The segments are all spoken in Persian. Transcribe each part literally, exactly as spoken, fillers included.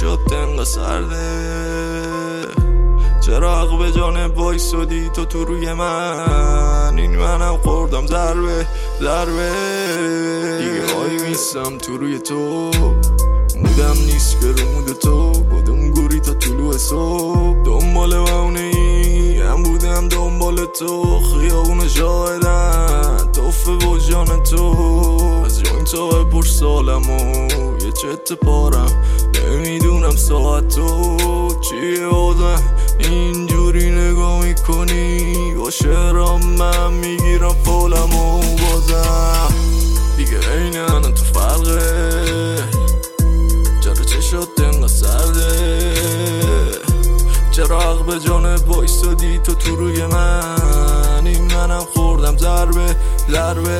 شد دنگا سرده؟ چرا عقب جانب وایسادی تو تو روی من؟ این منم خوردم ضربه ضربه دیگه وای میستم تو روی تو، مودم نیست که رو مود تو، بودم گوری تا طلوع صبح، دنبال بهونه ای هم بودم دنبال تو، خیابون شاهدن توفه و جان تو، از جون تو پرش سالم و یه چت پارم، نمیدونم ساعت تو چیه آدم اینجوری نگاه میکنی، با شعرام من میگیرم پولم و بازم دیگه این انا تو فرقه، چرا چه شد دنگا سرده؟ چرا عقب جانب وایسادی تو تو روی من؟ این منم خوردم ضربه ضربه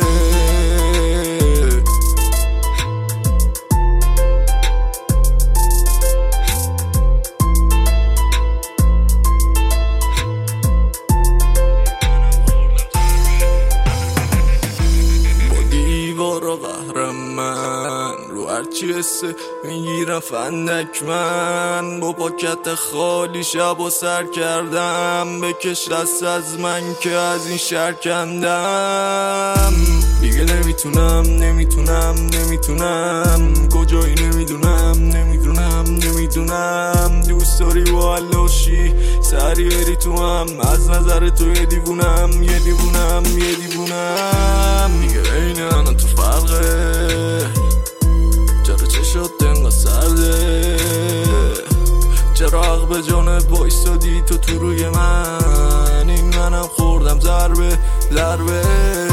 و قهرم من رو هرچی حسه میگیرم فندک من، با پاکت خالی شب و سر کردم، بکش دست از من که از این شهر کندم، دیگه نمیتونم نمیتونم نمیتونم کجایی نمیدونم نمیدونم نمیدونم دوست داری با علاشی سری بری تو هم، از نظر تو یه دیوونم یه دیوونم یه دیوونم دیگه این انا تو فرقه، چرا چه شد دنگا سرده؟ چرا عقب جانب وایسادی تو تو روی من؟ این منم خوردم ضربه ضربه